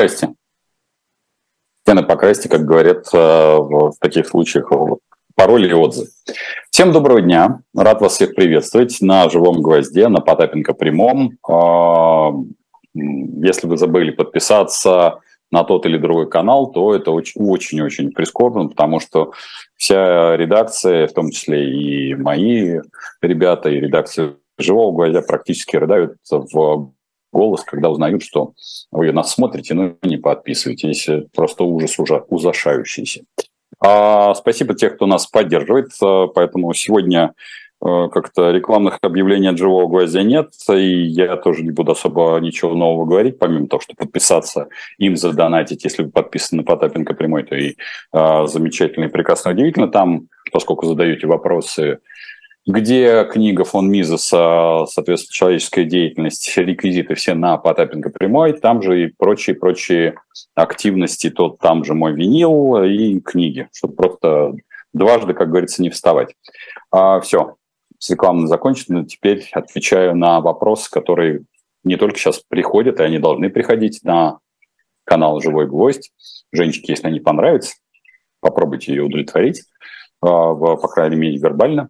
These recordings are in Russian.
Покрасьте. Стены покрасьте, как говорят в таких случаях, пароль и отзыв. Всем доброго дня. Рад вас всех приветствовать на «Живом гвозде», на Потапенко прямом. Если вы забыли подписаться на тот или другой канал, то это очень-очень прискорбно, потому что вся редакция, в том числе и мои ребята, и редакция «Живого гвоздя» практически рыдают в голос, когда узнают, что вы нас смотрите, но не подписываетесь. Просто ужас ужасающийся. Спасибо тех, кто нас поддерживает. Поэтому сегодня как-то рекламных объявлений от «Живого гвоздя» нет. И я тоже не буду особо ничего нового говорить, помимо того, что подписаться, им задонатить. Если вы подписаны на Потапенко прямой, то и замечательно, и прекрасно, удивительно. Там, поскольку задаете вопросы, где книга фон Мизеса, соответственно, человеческая деятельность, реквизиты все на Потапенко прямой, там же и прочие активности, там же мой винил и книги, чтобы просто дважды, как говорится, не вставать. Все, с рекламой закончено. Теперь отвечаю на вопросы, которые не только сейчас приходят, и они должны приходить на канал «Живой гвоздь». Женечке, если они понравятся, попробуйте ее удовлетворить, по крайней мере, вербально.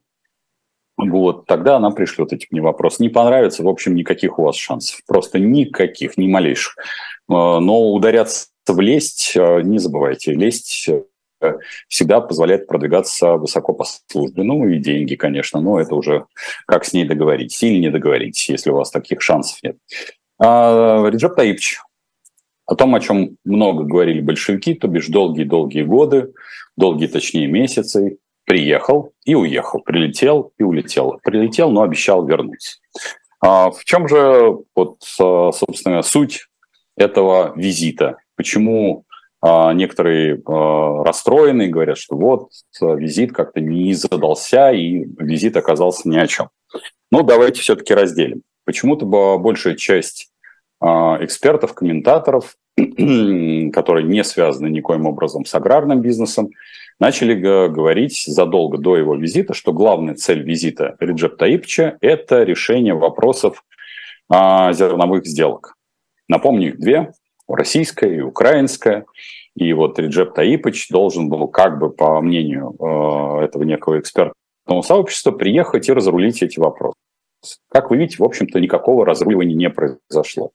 Вот, тогда она пришлет эти мне вопросы. Не понравится, в общем, никаких у вас шансов. Просто никаких, ни малейших. Но ударяться в лесть, не забывайте, лесть всегда позволяет продвигаться высоко по службе. Ну и деньги, конечно, но это уже как с ней договоритесь или не договоритесь, если у вас таких шансов нет. Реджеп Таипович, о том, о чем много говорили большевики, то бишь долгие-долгие годы, точнее месяцы, приехал и уехал, прилетел и улетел. Прилетел, но обещал вернуться. В чем же, собственно, суть этого визита? Почему некоторые расстроены и говорят, что визит как-то не задался и визит оказался ни о чем? Ну, давайте все-таки разделим. Почему-то большая часть экспертов, комментаторов, которые не связаны никоим образом с аграрным бизнесом, начали говорить задолго до его визита, что главная цель визита Реджепа Таиповича – это решение вопросов зерновых сделок. Напомню, их две – российская и украинская. И Реджеп Таипович должен был, по мнению этого некого экспертного сообщества, приехать и разрулить эти вопросы. Как вы видите, в общем-то, никакого разруливания не произошло.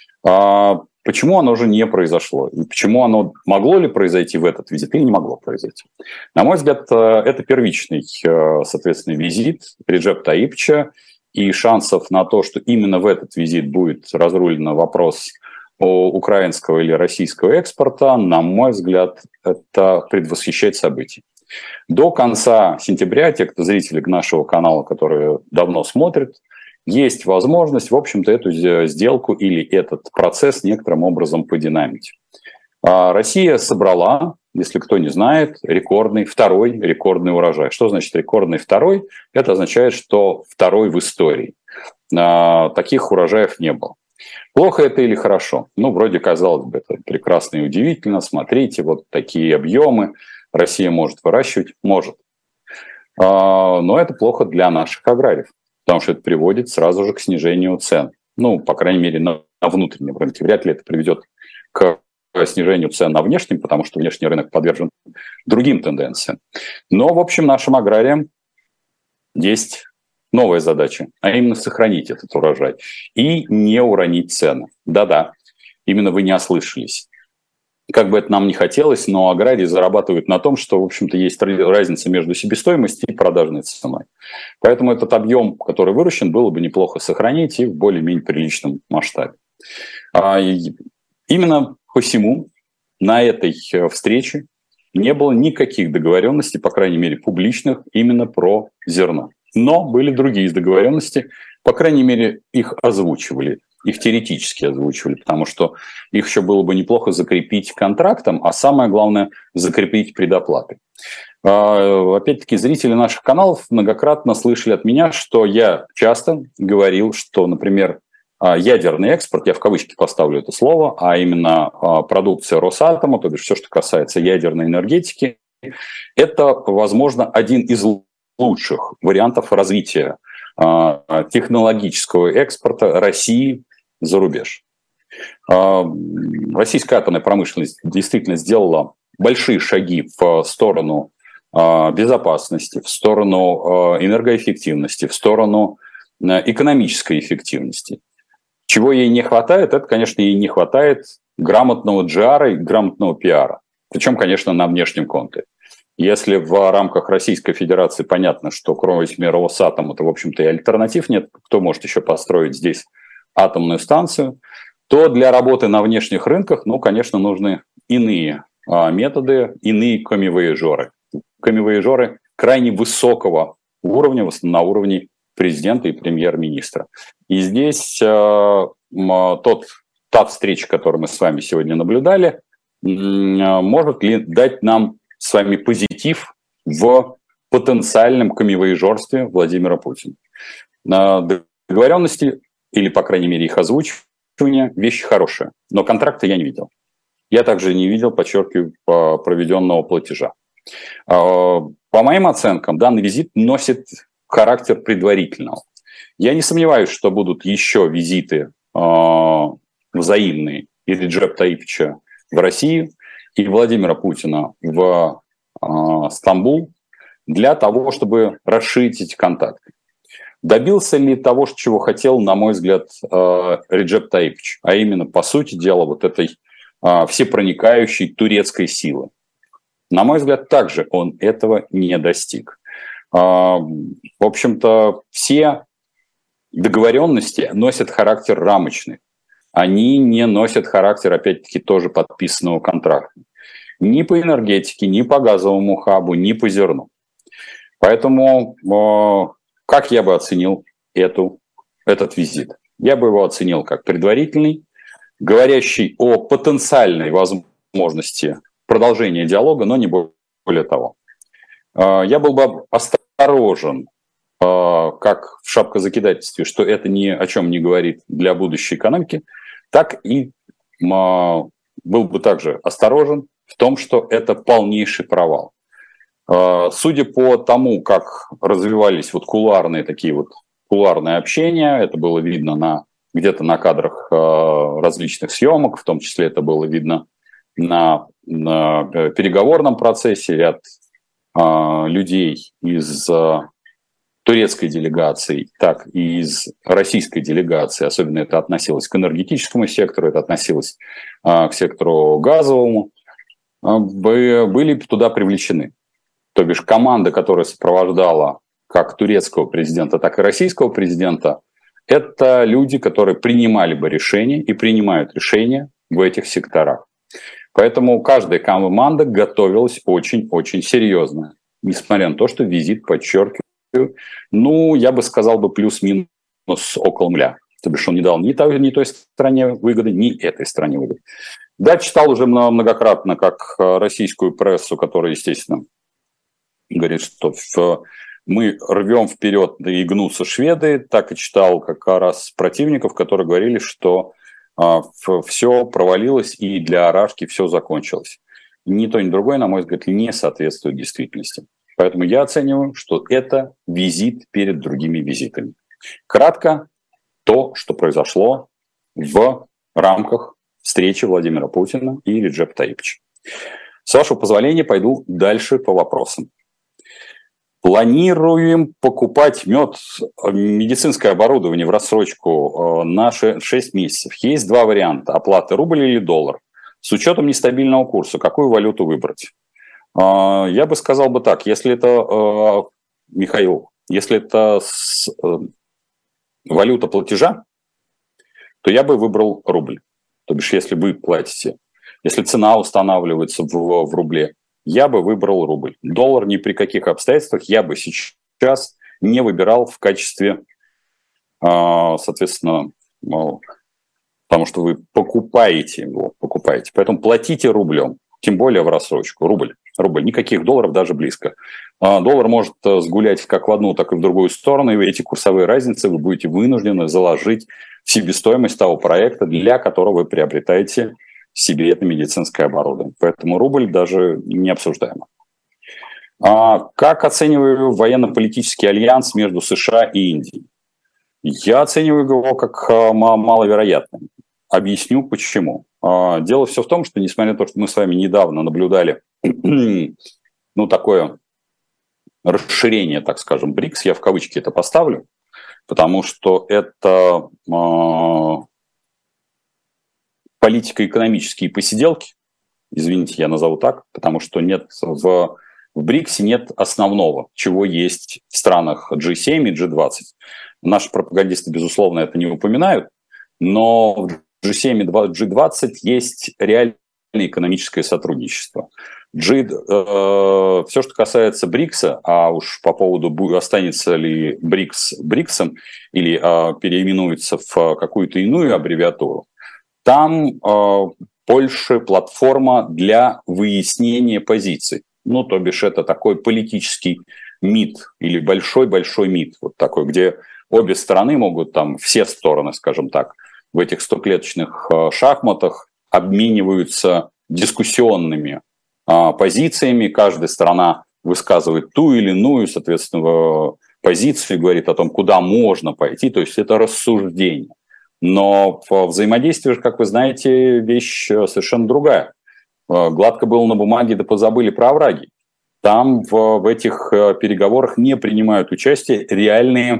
Почему оно же не произошло? И почему оно могло ли произойти в этот визит или не могло произойти? На мой взгляд, это первичный, соответственно, визит Реджепа Таиповича, и шансов на то, что именно в этот визит будет разрулен вопрос о украинского или российского экспорта, на мой взгляд, это предвосхищает события. До конца сентября, те, кто зрители нашего канала, которые давно смотрят, есть возможность, в общем-то, эту сделку или этот процесс некоторым образом подинамить. Россия собрала, если кто не знает, второй рекордный урожай. Что значит рекордный второй? Это означает, что второй в истории. Таких урожаев не было. Плохо это или хорошо? Ну, вроде, казалось бы, это прекрасно и удивительно. Смотрите, такие объемы Россия может выращивать. Может. Но это плохо для наших аграриев, потому что это приводит сразу же к снижению цен. Ну, по крайней мере, на внутреннем рынке. Вряд ли это приведет к снижению цен на внешнем, потому что внешний рынок подвержен другим тенденциям. Но, в общем, нашим аграриям есть новая задача, а именно сохранить этот урожай и не уронить цены. Да-да, именно вы не ослышались. Как бы это нам не хотелось, но аграрии зарабатывают на том, что, в общем-то, есть разница между себестоимостью и продажной ценой. Поэтому этот объем, который выращен, было бы неплохо сохранить и в более-менее приличном масштабе. Именно посему на этой встрече не было никаких договоренностей, по крайней мере, публичных, именно про зерно. Но были другие договоренности, по крайней мере, их озвучивали. Их теоретически озвучивали, потому что их еще было бы неплохо закрепить контрактом, а самое главное – закрепить предоплатой. Опять-таки, зрители наших каналов многократно слышали от меня, что я часто говорил, что, например, ядерный экспорт, я в кавычки поставлю это слово, а именно продукция Росатома, то есть все, что касается ядерной энергетики, это, возможно, один из лучших вариантов развития технологического экспорта России за рубеж. Российская атомная промышленность действительно сделала большие шаги в сторону безопасности, в сторону энергоэффективности, в сторону экономической эффективности. Чего ей не хватает, это, конечно, ей не хватает грамотного GR и грамотного пиара. Причем, конечно, на внешнем конте. Если в рамках Российской Федерации понятно, что кроме Росатома, то, в общем-то, и альтернатив нет, кто может еще построить здесь атомную станцию, то для работы на внешних рынках, конечно, нужны иные методы, иные камевояжеры. Камевояжеры крайне высокого уровня, в основном на уровне президента и премьер-министра. И здесь та встреча, которую мы с вами сегодня наблюдали, может ли дать нам с вами позитив в потенциальном камевояжерстве Владимира Путина. Договоренности, или, по крайней мере, их озвучивание, вещи хорошие, но контракта я не видел. Я также не видел, подчеркиваю, проведенного платежа. По моим оценкам, данный визит носит характер предварительного. Я не сомневаюсь, что будут еще визиты взаимные и Реджепа Таиповича в Россию и Владимира Путина в Стамбул для того, чтобы расширить эти контакты. Добился ли того, чего хотел, на мой взгляд, Реджеп Таипович, а именно, по сути дела, вот этой всепроникающей турецкой силы? На мой взгляд, также он этого не достиг. В общем-то, все договоренности носят характер рамочный. Они не носят характер, опять-таки, тоже подписанного контракта. Ни по энергетике, ни по газовому хабу, ни по зерну. Поэтому как я бы оценил этот визит? Я бы его оценил как предварительный, говорящий о потенциальной возможности продолжения диалога, но не более того. Я был бы осторожен, как в шапкозакидательстве, что это ни о чем не говорит для будущей экономики, так и был бы также осторожен в том, что это полнейший провал. Судя по тому, как развивались кулуарные общения, это было видно где-то на кадрах различных съемок, в том числе это было видно на переговорном процессе. Ряд людей из турецкой делегации, так и из российской делегации, особенно это относилось к энергетическому сектору, это относилось к сектору газовому, были туда привлечены. То бишь команда, которая сопровождала как турецкого президента, так и российского президента, это люди, которые принимали бы решения и принимают решения в этих секторах. Поэтому каждая команда готовилась очень-очень серьезно. Несмотря на то, что визит, подчеркиваю, я бы сказал плюс-минус около нуля. То бишь он не дал ни той стране выгоды, ни этой стране выгоды. Да, читал уже многократно, как российскую прессу, которая, естественно, говорит, что мы рвем вперед, да и гнутся шведы, так и читал как раз противников, которые говорили, что все провалилось и для Арашки все закончилось. Ни то, ни другое, на мой взгляд, не соответствует действительности. Поэтому я оцениваю, что это визит перед другими визитами. Кратко, то, что произошло в рамках встречи Владимира Путина и Реджепа Таиповича. С вашего позволения, пойду дальше по вопросам. Планируем покупать медицинское оборудование в рассрочку на 6 месяцев. Есть два варианта: оплаты рубль или доллар. С учетом нестабильного курса, какую валюту выбрать? Я бы сказал так, если это, Михаил, если это валюта платежа, то я бы выбрал рубль. То бишь, если вы платите, если цена устанавливается в рубле, я бы выбрал рубль. Доллар ни при каких обстоятельствах я бы сейчас не выбирал в качестве, соответственно, потому что вы покупаете его, Поэтому платите рублем, тем более в рассрочку. Рубль, никаких долларов даже близко. Доллар может сгулять как в одну, так и в другую сторону, и эти курсовые разницы вы будете вынуждены заложить в себестоимость того проекта, для которого вы приобретаете себе это медицинское оборудование. Поэтому рубль даже не обсуждаемо. Как оцениваю военно-политический альянс между США и Индией? Я оцениваю его как маловероятный. объясню почему. Дело все в том, что, несмотря на то, что мы с вами недавно наблюдали, ну, такое расширение, так скажем, БРИКС, я в кавычки это поставлю, потому что это политико-экономические посиделки, извините, я назову так, потому что нет в БРИКСе нет основного, чего есть в странах G7 и G20. Наши пропагандисты, безусловно, это не упоминают, но в G7 и G20 есть реальное экономическое сотрудничество. Все, что касается БРИКСа, а уж по поводу, останется ли БРИКС БРИКСом или переименуется в какую-то иную аббревиатуру, там больше платформа для выяснения позиций. Ну, то бишь, это такой политический МИД или большой-большой МИД, вот такой, где обе стороны могут, там, все стороны, скажем так, в этих 100-клеточных шахматах обмениваются дискуссионными позициями, каждая сторона высказывает ту или иную, соответственно, позицию, говорит о том, куда можно пойти, то есть это рассуждение. Но взаимодействие, как вы знаете, вещь совершенно другая. Гладко было на бумаге, да позабыли про овраги. Там в этих переговорах не принимают участие реальные,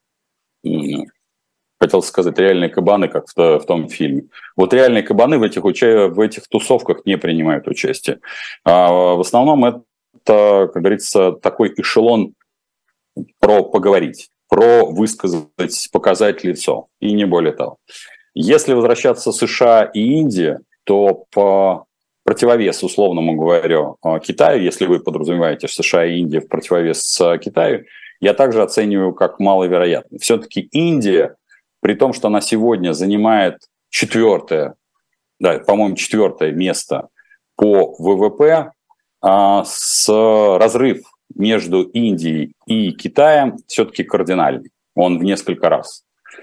хотел сказать, реальные кабаны, как в том фильме. Вот реальные кабаны в этих тусовках не принимают участие. В основном это, как говорится, такой эшелон про поговорить, про высказать, показать лицо, и не более того. Если возвращаться США и Индия, то по противовес, условному говоря, Китаю, если вы подразумеваете США и Индия в противовес Китаю, я также оцениваю как маловероятно. Все-таки Индия, при том, что она сегодня занимает четвертое место по ВВП, разрыв между Индией и Китаем все-таки кардинальный. Он в несколько раз.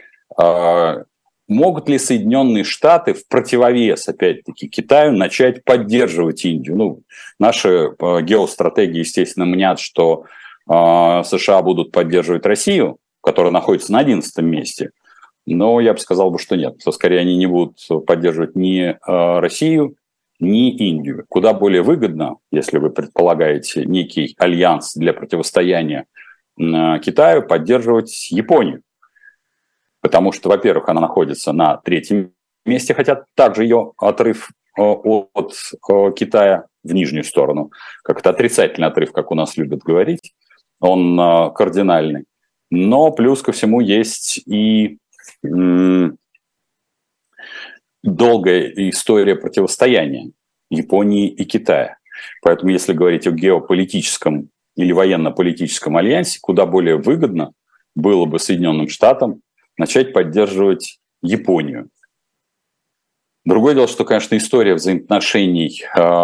Могут ли Соединенные Штаты в противовес, опять-таки, Китаю начать поддерживать Индию? Ну, наши геостратеги, естественно, мнят, что США будут поддерживать Россию, которая находится на 11 месте. Но я бы сказал, что нет. Скорее, они не будут поддерживать ни Россию, ни Индию. Куда более выгодно, если вы предполагаете некий альянс для противостояния Китаю, поддерживать Японию. Потому что, во-первых, она находится на 3-м месте, хотя также ее отрыв от Китая в нижнюю сторону, как это отрицательный отрыв, как у нас любят говорить, он кардинальный. Но плюс ко всему есть и долгая история противостояния Японии и Китая. Поэтому если говорить о геополитическом или военно-политическом альянсе, куда более выгодно было бы Соединенным Штатам начать поддерживать Японию. Другое дело, что, конечно, история взаимоотношений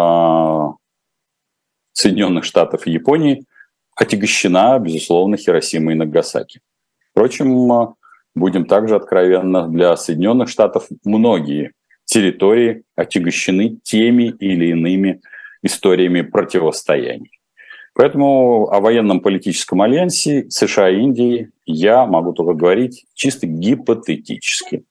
Соединенных Штатов и Японии отягощена, безусловно, Хиросимой и Нагасаки. Впрочем, будем также откровенны, для Соединенных Штатов многие территории отягощены теми или иными историями противостояний. Поэтому о военном политическом альянсе США и Индии я могу только говорить чисто гипотетически.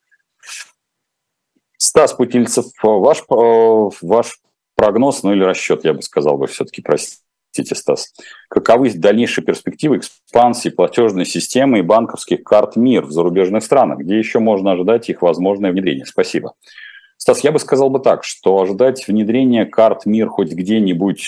Стас Путильцев, ваш прогноз, ну или расчет, я бы сказал все-таки, простите, Стас. Каковы дальнейшие перспективы экспансии платежной системы и банковских карт МИР в зарубежных странах? Где еще можно ожидать их возможное внедрение? Спасибо. Стас, я бы сказал так, что ожидать внедрения карт МИР хоть где-нибудь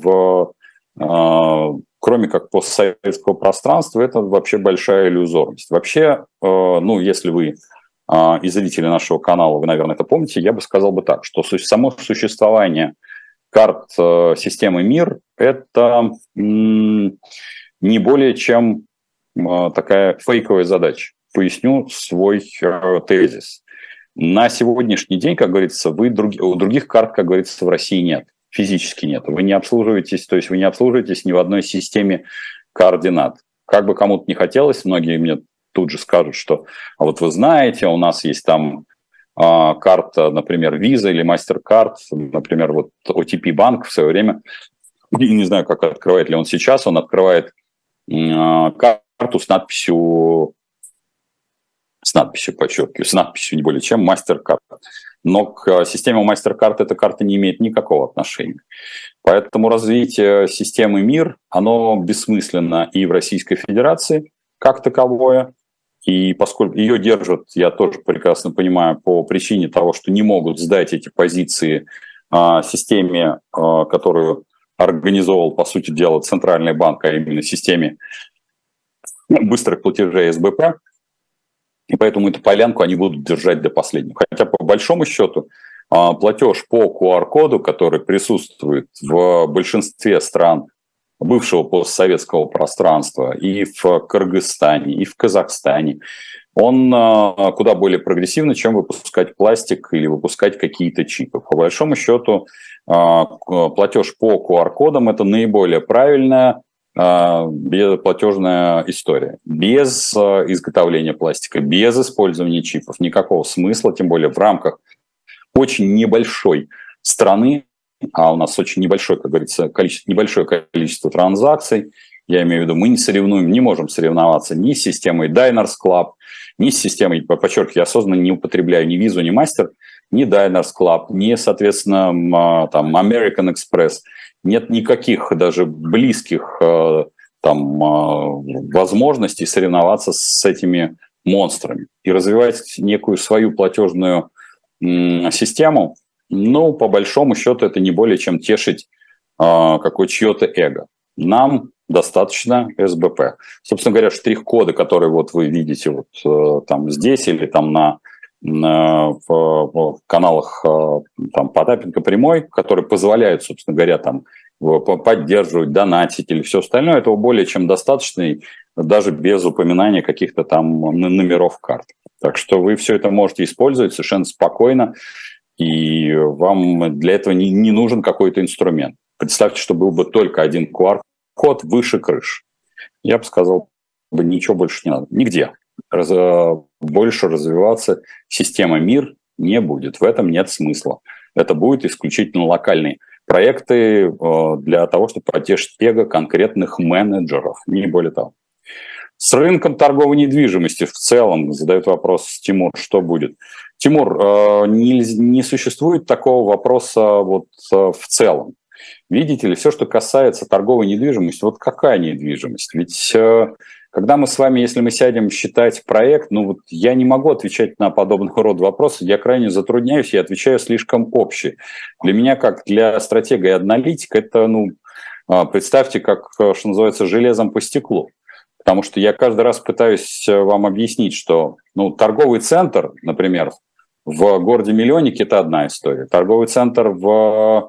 кроме как постсоветского пространства, это вообще большая иллюзорность. Вообще, ну, если вы и зрители нашего канала, вы, наверное, это помните, я бы сказал так, что само существование карт системы МИР – это не более чем такая фейковая задача. Поясню свой тезис. На сегодняшний день, как говорится, других карт, как говорится, в России нет. Физически нет. Вы не обслуживаетесь, то есть вы не обслуживаетесь ни в одной системе координат. Как бы кому-то не хотелось, многие мне тут же скажут, что а вот вы знаете, у нас есть там карта, например, Visa или MasterCard, например, вот OTP банк в свое время, не знаю, как открывает ли он сейчас, он открывает карту с надписью с надписью, подчеркиваю, с надписью не более чем MasterCard. Но к системе MasterCard эта карта не имеет никакого отношения. Поэтому развитие системы МИР, оно бессмысленно и в Российской Федерации как таковое, и поскольку ее держат, я тоже прекрасно понимаю, по причине того, что не могут сдать эти позиции системе, которую организовал, по сути дела, Центральный банк, а именно системе быстрых платежей СБП, и поэтому эту полянку они будут держать до последнего. Хотя, по большому счету, платеж по QR-коду, который присутствует в большинстве стран бывшего постсоветского пространства, и в Кыргызстане, и в Казахстане, он куда более прогрессивный, чем выпускать пластик или выпускать какие-то чипы. По большому счету, платеж по QR-кодам – это наиболее правильная платежная история. Без изготовления пластика, без использования чипов никакого смысла, тем более в рамках очень небольшой страны, а у нас очень небольшое, как говорится, небольшое количество транзакций. Я имею в виду, мы не можем соревноваться ни с системой Diners Club, ни с системой, подчеркиваю, я осознанно не употребляю ни Visa, ни Master, ни Diners Club, ни, соответственно, там, American Express. Нет никаких даже близких там, возможностей соревноваться с этими монстрами и развивать некую свою платежную систему. Ну, по большому счету, это не более чем тешить чье-то эго. Нам достаточно СБП. Собственно говоря, штрих-коды, которые вот вы видите вот там здесь или там в каналах там, Потапенко прямой, которые позволяют, собственно говоря, там, поддерживать, донатить или все остальное, этого более чем достаточно, даже без упоминания каких-то там номеров карт. Так что вы все это можете использовать совершенно спокойно, и вам для этого не нужен какой-то инструмент. Представьте, что был бы только один QR-код выше крыши. Я бы сказал, ничего больше не надо. Нигде. Больше развиваться система МИР не будет. В этом нет смысла. Это будет исключительно локальные проекты для того, чтобы потешить эго конкретных менеджеров, не более того. С рынком торговой недвижимости в целом задает вопрос Тимур, что будет. Тимур, не существует такого вопроса вот в целом. Видите ли, все, что касается торговой недвижимости, вот какая недвижимость? Ведь когда мы с вами, если мы сядем считать проект, ну вот я не могу отвечать на подобного рода вопросы, я крайне затрудняюсь, я отвечаю слишком общий. Для меня, как для стратега и аналитика, это, представьте, как, что называется, железом по стеклу. Потому что я каждый раз пытаюсь вам объяснить, что торговый центр, например, в городе-миллионнике – это одна история. Торговый центр в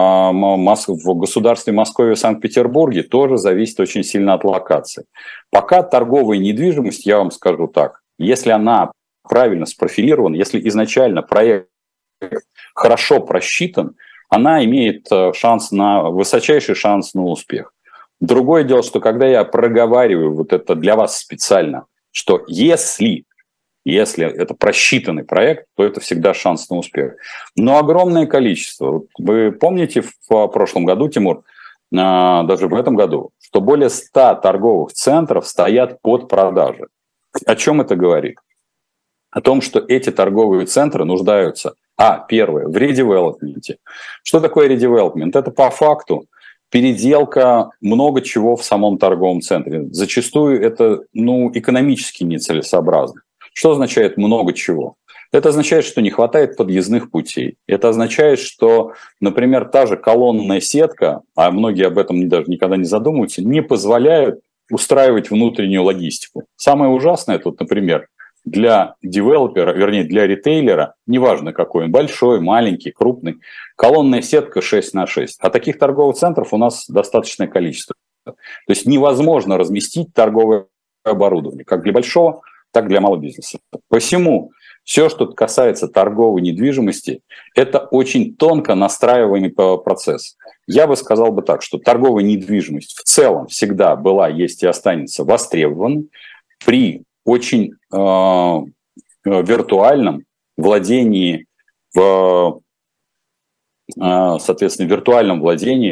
государстве Москве и Санкт-Петербурге тоже зависит очень сильно от локации. Пока торговая недвижимость, я вам скажу так, если она правильно спрофилирована, если изначально проект хорошо просчитан, она имеет высочайший шанс на успех. Другое дело, что когда я проговариваю вот это для вас специально, что если это просчитанный проект, то это всегда шанс на успех. Но огромное количество. Вы помните в прошлом году, Тимур, даже в этом году, что более 100 торговых центров стоят под продажей. О чем это говорит? О том, что эти торговые центры нуждаются, первое, в редевелопменте. Что такое редевелопмент? Это по факту переделка много чего в самом торговом центре. Зачастую это экономически нецелесообразно. Что означает много чего? Это означает, что не хватает подъездных путей. Это означает, что, например, та же колонная сетка, а многие об этом даже никогда не задумываются, не позволяют устраивать внутреннюю логистику. Самое ужасное тут, например, для девелопера, вернее, для ритейлера, неважно какой он, большой, маленький, крупный, колонная сетка 6х6. А таких торговых центров у нас достаточное количество. То есть невозможно разместить торговое оборудование, как для большого, так и для малого бизнеса. Посему все, что касается торговой недвижимости, это очень тонко настраиваемый процесс. Я бы сказал так, что торговая недвижимость в целом всегда была, есть и останется востребованной при очень виртуальном владении,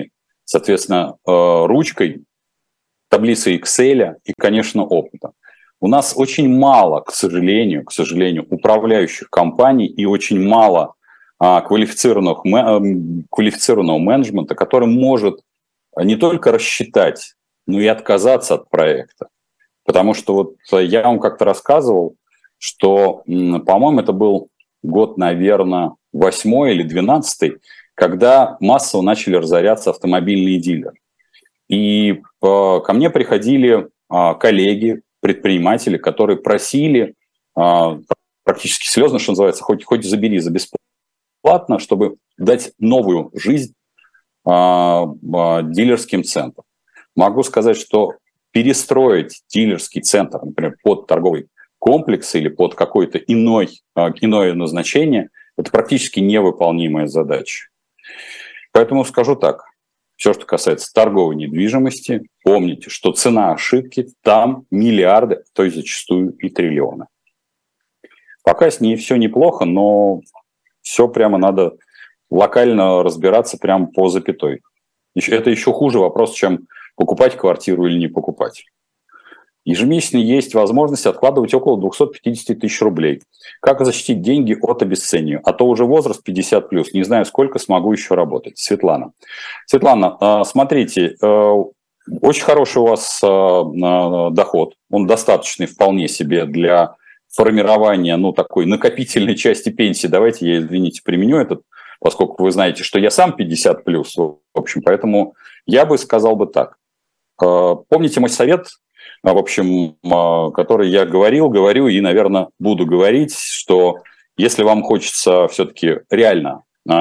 ручкой, таблицей Excel и, конечно, опытом. У нас очень мало, к сожалению, управляющих компаний и очень мало квалифицированного менеджмента, который может не только рассчитать, но и отказаться от проекта. Потому что вот я вам как-то рассказывал, что, по-моему, это был год, наверное, 8-й или 12-й, когда массово начали разоряться автомобильные дилеры. И ко мне приходили коллеги, предприниматели, которые просили практически слезно, что называется, хоть забери за бесплатно, чтобы дать новую жизнь дилерским центрам. Могу сказать, что перестроить дилерский центр, например, под торговый комплекс или под какое-то иное назначение, это практически невыполнимая задача. Поэтому скажу так. Все, что касается торговой недвижимости, помните, что цена ошибки там миллиарды, то есть зачастую и триллионы. Пока с ней все неплохо, но все прямо надо локально разбираться прямо по запятой. Это еще хуже вопрос, чем покупать квартиру или не покупать. Ежемесячно есть возможность откладывать около 250 тысяч рублей. Как защитить деньги от обесценивания? А то уже возраст 50+. Не знаю, сколько смогу еще работать. Светлана, смотрите, очень хороший у вас доход. Он достаточный вполне себе для формирования такой накопительной части пенсии. Давайте я, извините, применю этот, поскольку вы знаете, что я сам 50+. В общем, поэтому я бы сказал бы так. Помните мой совет, в общем, который я говорю и, наверное, буду говорить, что если вам хочется все-таки реально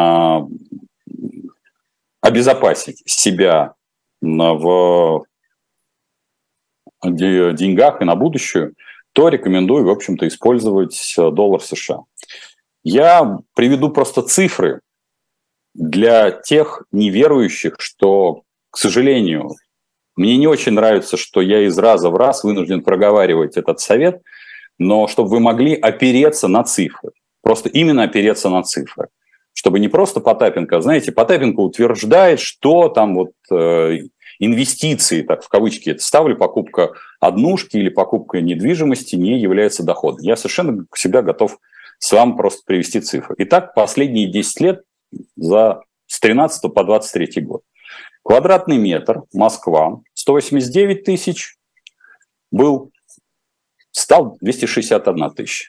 обезопасить себя в деньгах и на будущее, то рекомендую, в общем-то, использовать доллар США. Я приведу просто цифры для тех неверующих, что, к сожалению, мне не очень нравится, что я из раза в раз вынужден проговаривать этот совет, но чтобы вы могли опереться на цифры. Просто именно опереться на цифры. Чтобы не просто Потапенко, знаете, Потапенко утверждает, что там вот инвестиции, так в кавычки это ставлю, покупка однушки или покупка недвижимости не является доходом. Я совершенно всегда готов с вами просто привести цифры. Итак, последние 10 лет с 13 по 23 год. Квадратный метр, Москва, 189 тысяч, стал 261 тысяча.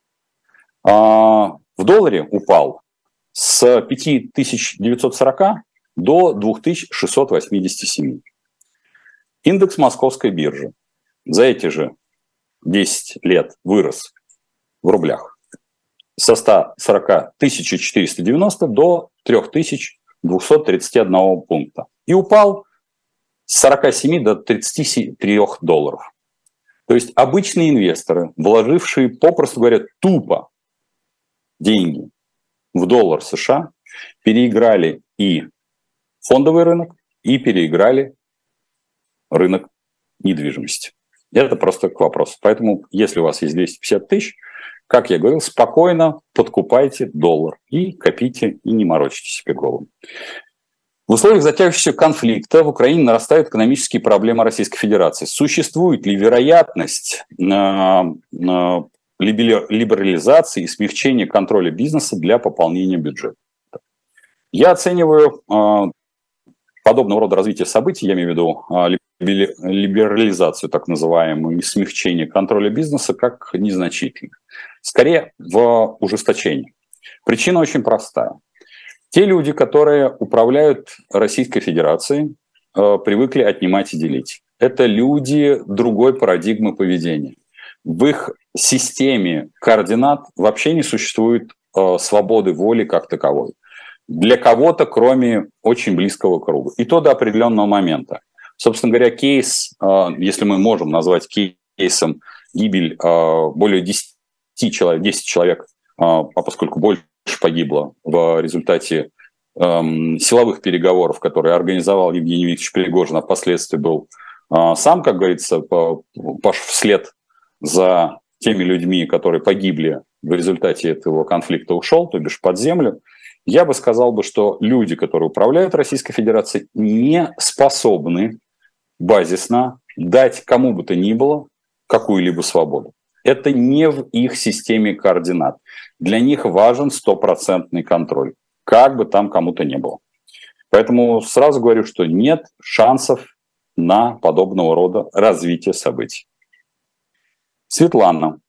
В долларе упал с 5940 до 2687. Индекс Московской биржи за эти же 10 лет вырос в рублях со 140 490 до 3231 пункта. И упал с 47 до 33 долларов. То есть обычные инвесторы, вложившие, попросту говоря, тупо деньги в доллар США, переиграли и фондовый рынок, и переиграли рынок недвижимости. Это просто к вопросу. Поэтому, если у вас есть 250 тысяч, как я говорил, спокойно подкупайте доллар и копите, и не морочите себе голову. В условиях затягивающегося конфликта в Украине нарастают экономические проблемы Российской Федерации. Существует ли вероятность либерализации и смягчения контроля бизнеса для пополнения бюджета? Я оцениваю подобного рода развитие событий, я имею в виду либерализацию, так называемую, и смягчение контроля бизнеса, как незначительно. Скорее, в ужесточении. Причина очень простая. Те люди, которые управляют Российской Федерацией, привыкли отнимать и делить. Это люди другой парадигмы поведения. В их системе координат вообще не существует свободы воли как таковой. Для кого-то, кроме очень близкого круга. И то до определенного момента. Собственно говоря, кейс, если мы можем назвать кейсом гибель более 10 человек, поскольку больше погибло в результате силовых переговоров, которые организовал Евгений Викторович Пригожин, а впоследствии был сам, как говорится, вслед за теми людьми, которые погибли в результате этого конфликта, ушел, то бишь под землю. Я бы сказал, что люди, которые управляют Российской Федерацией, не способны базисно дать кому бы то ни было какую-либо свободу. Это не в их системе координат. Для них важен стопроцентный контроль, как бы там кому-то ни было. Поэтому сразу говорю, что нет шансов на подобного рода развитие событий. Светлана.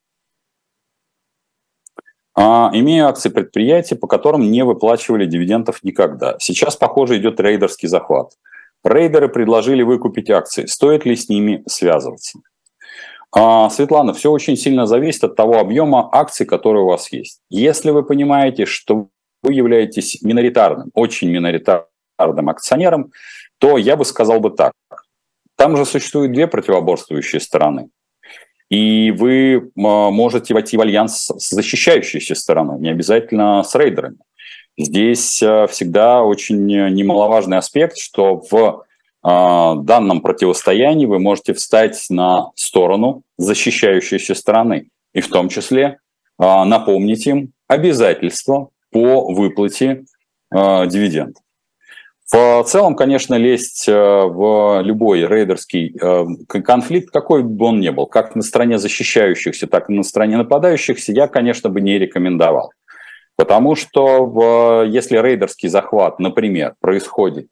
Имею акции предприятий, по которым не выплачивали дивидендов никогда. Сейчас, похоже, идет рейдерский захват. Рейдеры предложили выкупить акции. Стоит ли с ними связываться? Светлана, все очень сильно зависит от того объема акций, который у вас есть. Если вы понимаете, что вы являетесь миноритарным, очень миноритарным акционером, то я бы сказал бы так. Там же существуют две противоборствующие стороны. И вы можете войти в альянс с защищающейся стороной, не обязательно с рейдерами. Здесь всегда очень немаловажный аспект, что в данном противостоянии вы можете встать на сторону защищающейся стороны. И в том числе напомнить им обязательства по выплате дивидендов. В целом, конечно, лезть в любой рейдерский конфликт, какой бы он ни был, как на стороне защищающихся, так и на стороне нападающихся, я, конечно, бы не рекомендовал. Потому что если рейдерский захват, например, происходит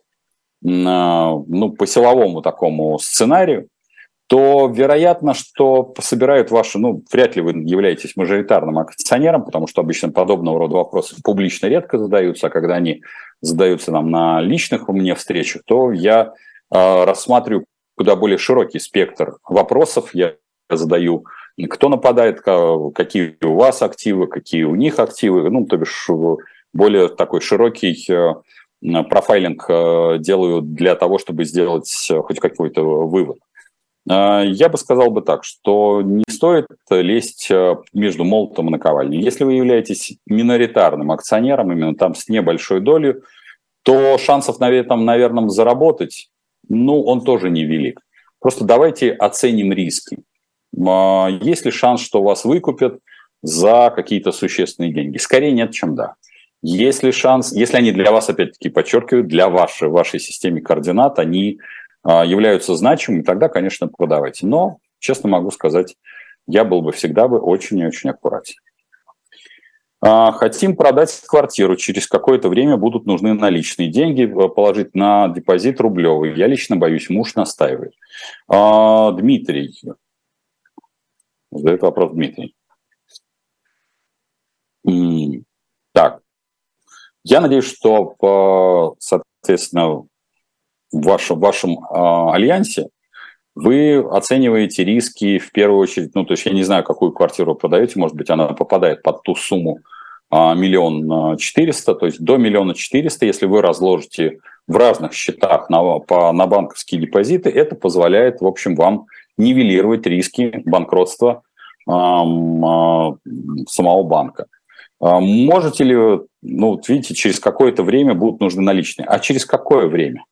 по силовому такому сценарию, то вероятно, что собирают ваши, вряд ли вы являетесь мажоритарным акционером, потому что обычно подобного рода вопросы публично редко задаются, а когда они задаются нам на личных у меня встречах, то я рассматриваю куда более широкий спектр вопросов. Я задаю, кто нападает, какие у вас активы, какие у них активы, то бишь более такой широкий профайлинг делаю для того, чтобы сделать хоть какой-то вывод. Я бы сказал бы так, что не стоит лезть между молотом и наковальней. Если вы являетесь миноритарным акционером, именно там с небольшой долей, то шансов на этом, наверное, заработать, он тоже невелик. Просто давайте оценим риски. Есть ли шанс, что вас выкупят за какие-то существенные деньги? Скорее нет, чем да. Есть ли шанс, если они для вас, опять-таки, подчеркиваю, для вашей системы координат, они являются значимыми, тогда, конечно, продавайте. Но, честно могу сказать, я был бы всегда очень и очень аккуратен. Хотим продать квартиру. Через какое-то время будут нужны наличные деньги, положить на депозит рублевый. Я лично боюсь, муж настаивает. Дмитрий. Задает вопрос Дмитрий. Так. Я надеюсь, что, соответственно, в вашем альянсе вы оцениваете риски в первую очередь, то есть я не знаю, какую квартиру продаете, может быть, она попадает под ту сумму 1 400 000, то есть до 1 400 000, если вы разложите в разных счетах на банковские депозиты, это позволяет, в общем, вам нивелировать риски банкротства самого банка. Можете ли вы, видите, через какое-то время будут нужны наличные, а через какое время?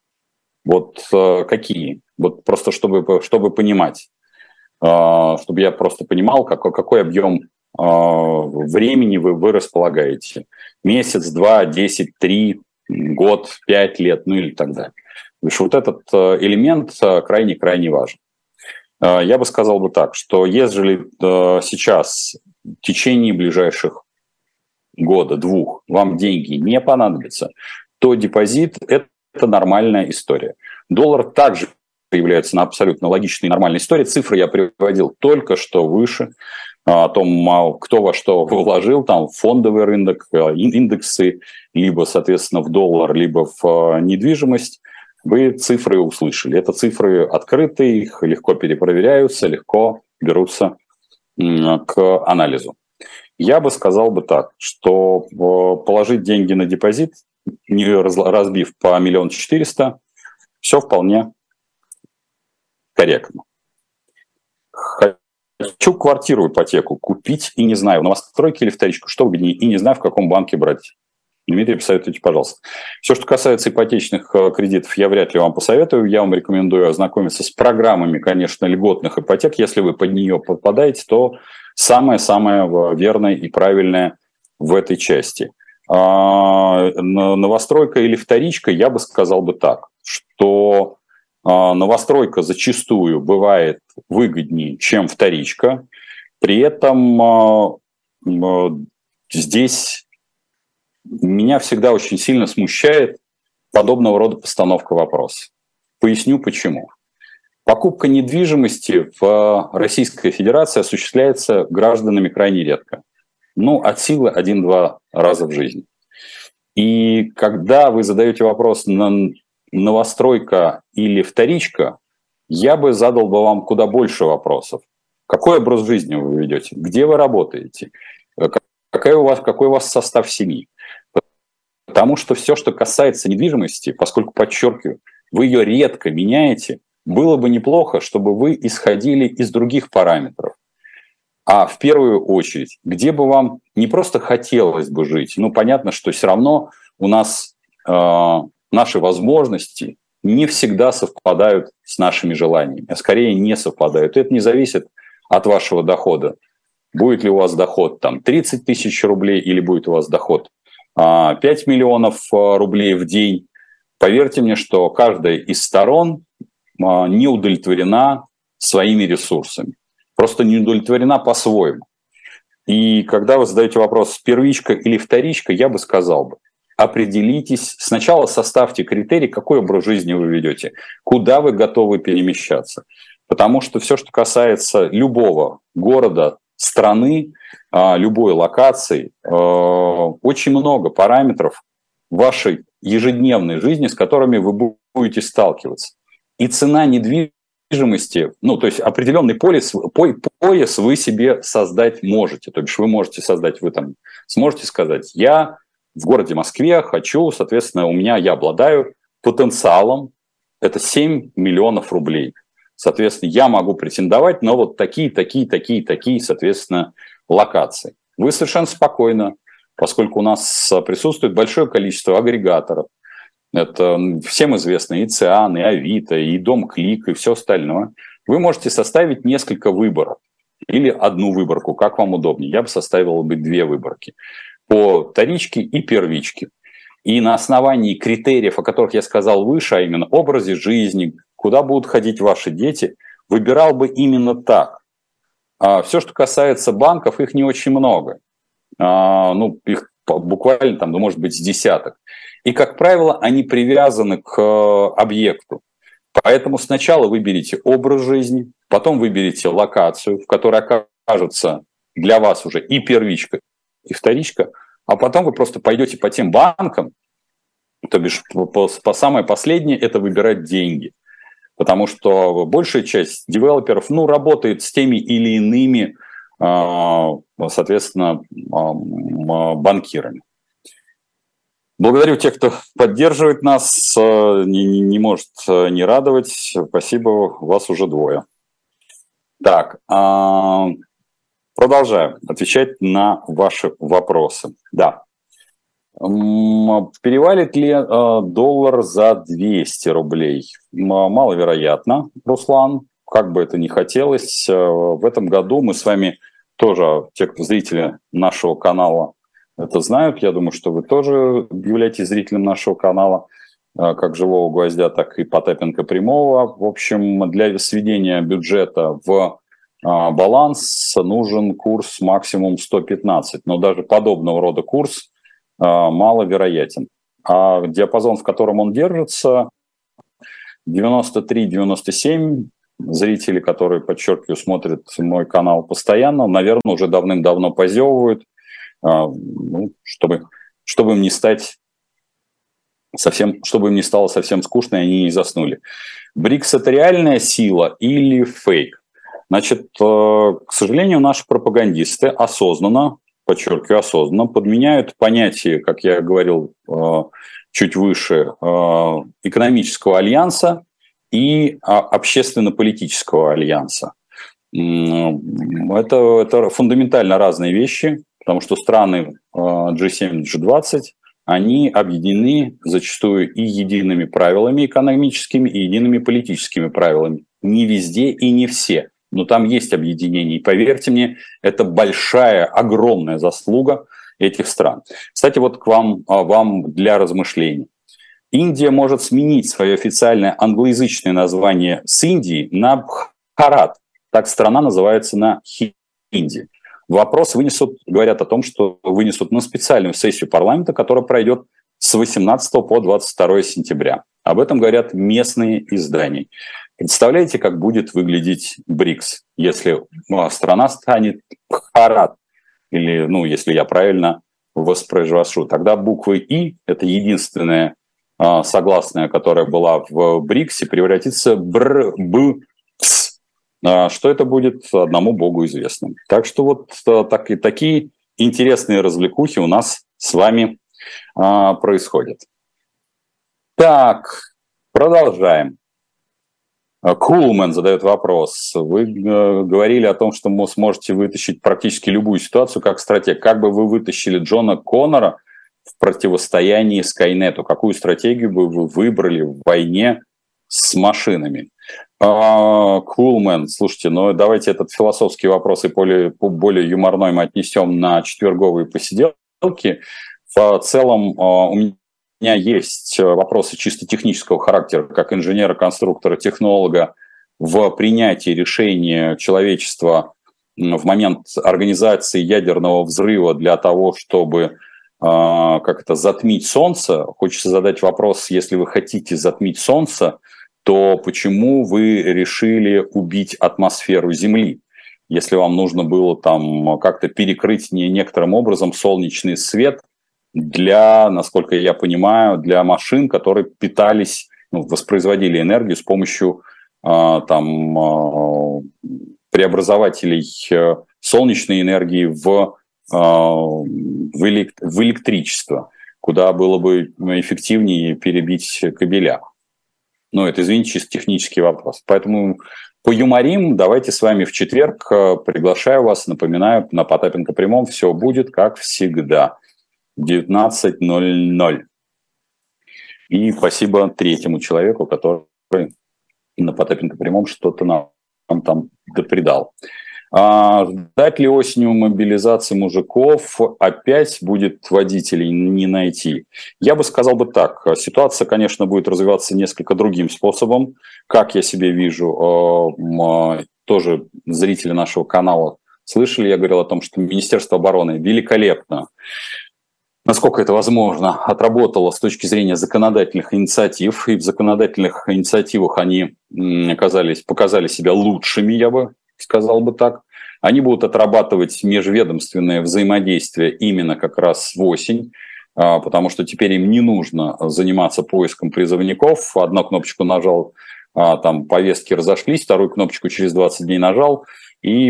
Какие? Просто чтобы понимать, чтобы я просто понимал, какой объем времени вы располагаете. Месяц, 2, 10, 3, год, 5 лет, или так далее. То есть этот элемент крайне-крайне важен. Я бы сказал бы так, что если сейчас в течение ближайших года, 2, вам деньги не понадобятся, то депозит – это нормальная история. Доллар также является абсолютно логичной и нормальной историей. Цифры я приводил только что выше, о том, кто во что вложил, там фондовый рынок, индексы, либо, соответственно, в доллар, либо в недвижимость. Вы цифры услышали. Это цифры открытые, их легко перепроверяются, легко берутся к анализу. Я бы сказал бы так, что положить деньги на депозит, не разбив по 1 400 000, все вполне корректно. Хочу квартиру, ипотеку купить и не знаю, новостройки или вторичку, что выгоднее, и не знаю, в каком банке брать. Дмитрий, посоветуйте, пожалуйста. Все, что касается ипотечных кредитов, я вряд ли вам посоветую. Я вам рекомендую ознакомиться с программами, конечно, льготных ипотек. Если вы под нее попадаете, то самое-самое верное и правильное в этой части. Новостройка или вторичка, я бы сказал бы так, что Новостройка зачастую бывает выгоднее, чем вторичка. При этом здесь меня всегда очень сильно смущает подобного рода постановка вопроса. Поясню почему. Покупка недвижимости в Российской Федерации осуществляется гражданами крайне редко. От силы 1-2 раза в жизни. И когда вы задаете вопрос новостройка или вторичка, я бы задал бы вам куда больше вопросов. Какой образ жизни вы ведете? Где вы работаете? Какой у вас состав семьи? Потому что все, что касается недвижимости, поскольку, подчеркиваю, вы ее редко меняете, было бы неплохо, чтобы вы исходили из других параметров. А в первую очередь, где бы вам не просто хотелось бы жить, понятно, что все равно у нас наши возможности не всегда совпадают с нашими желаниями, а скорее не совпадают. И это не зависит от вашего дохода. Будет ли у вас доход 30 тысяч рублей или будет у вас доход 5 миллионов рублей в день. Поверьте мне, что каждая из сторон не удовлетворена своими ресурсами. Просто не удовлетворена по-своему. И когда вы задаете вопрос, первичка или вторичка, я бы сказал бы, определитесь, сначала составьте критерий, какой образ жизни вы ведете, куда вы готовы перемещаться. Потому что все, что касается любого города, страны, любой локации, очень много параметров вашей ежедневной жизни, с которыми вы будете сталкиваться. И цена недвижимости, то есть определенный пояс вы себе создать можете. То бишь вы можете создать, сможете сказать, я в городе Москве хочу, соответственно, я обладаю потенциалом, это 7 миллионов рублей. Соответственно, я могу претендовать на такие, соответственно, локации. Вы совершенно спокойно, поскольку у нас присутствует большое количество агрегаторов, это всем известно и Циан, и Авито, и Дом Клик, и все остальное, вы можете составить несколько выборов или одну выборку, как вам удобнее. Я бы составил 2 выборки по вторичке и первичке. И на основании критериев, о которых я сказал выше, а именно образе жизни, куда будут ходить ваши дети, выбирал бы именно так. Все, что касается банков, их не очень много. Их буквально может быть с десяток. И, как правило, они привязаны к объекту. Поэтому сначала выберите образ жизни, потом выберите локацию, в которой окажется для вас уже и первичка, и вторичка, а потом вы просто пойдете по тем банкам, то бишь по самое последнее, это выбирать деньги. Потому что большая часть девелоперов работает с теми или иными, соответственно, банкирами. Благодарю тех, кто поддерживает нас, не может не радовать. Спасибо, вас уже 2. Так, продолжаю отвечать на ваши вопросы. Да. Перевалит ли доллар за 200 рублей? Маловероятно, Руслан, как бы это ни хотелось. В этом году мы с вами тоже, те, кто зрители нашего канала, это знают. Я думаю, что вы тоже являетесь зрителем нашего канала, как «Живого гвоздя», так и Потапенко Прямого. В общем, для сведения бюджета в баланс нужен курс максимум 115. Но даже подобного рода курс маловероятен. А диапазон, в котором он держится, 93-97, зрители, которые, подчеркиваю, смотрят мой канал постоянно, наверное, уже давным-давно позевывают, чтобы им не стало совсем скучно, и они не заснули. БРИКС – это реальная сила или фейк? Значит, к сожалению, наши пропагандисты осознанно, подчеркиваю, осознанно подменяют понятие, как я говорил чуть выше, экономического альянса и общественно-политического альянса. Это фундаментально разные вещи, потому что страны G7, G20, они объединены зачастую и едиными правилами экономическими, и едиными политическими правилами. Не везде и не все. Но там есть объединение. И поверьте мне, это большая, огромная заслуга этих стран. Кстати, вот вам для размышлений. Индия может сменить свое официальное англоязычное название с Индии на Бхарат. Так страна называется на хинди. Вопрос говорят о том, что вынесут на специальную сессию парламента, которая пройдет с 18 по 22 сентября. Об этом говорят местные издания. Представляете, как будет выглядеть БРИКС, если страна станет Бхарат, или, если я правильно воспроизвожу, тогда буквы «И», это единственная согласная, которая была в БРИКСе, превратится в БР-Б-С. Что это будет, одному Богу известно. Так что такие интересные развлекухи у нас с вами происходят. Так, продолжаем. Кулман задает вопрос. Вы говорили о том, что вы сможете вытащить практически любую ситуацию как стратег. Как бы вы вытащили Джона Коннора в противостоянии Скайнету? Какую стратегию бы вы выбрали в войне с машинами? Кулман, слушайте, давайте этот философский вопрос и более юморной мы отнесем на четверговые посиделки. В целом у меня есть вопросы чисто технического характера, как инженера, конструктора, технолога в принятии решения человечества в момент организации ядерного взрыва для того, чтобы затмить Солнце. Хочется задать вопрос, если вы хотите затмить Солнце, то почему вы решили убить атмосферу Земли? Если вам нужно было там как-то перекрыть некоторым образом солнечный свет для, насколько я понимаю, для машин, которые питались, воспроизводили энергию с помощью преобразователей солнечной энергии в электричество, куда было бы эффективнее перебить кабеля. Это, извините, чисто технический вопрос. Поэтому поюморим. Давайте с вами в четверг. Приглашаю вас, напоминаю, на Потапенко прямом все будет, как всегда. 19:00. И спасибо третьему человеку, который на Потапенко прямом что-то нам там допридал. Ждать ли осенью мобилизации мужиков? Опять будет водителей не найти. Я бы сказал бы так. Ситуация, конечно, будет развиваться несколько другим способом. Как я себе вижу, тоже зрители нашего канала слышали, я говорил о том, что Министерство обороны великолепно, насколько это возможно, отработало с точки зрения законодательных инициатив. И в законодательных инициативах они показали себя лучшими, я бы сказал бы так. Они будут отрабатывать межведомственное взаимодействие именно как раз в осень, потому что теперь им не нужно заниматься поиском призывников. Одну кнопочку нажал, там повестки разошлись, вторую кнопочку через 20 дней нажал, и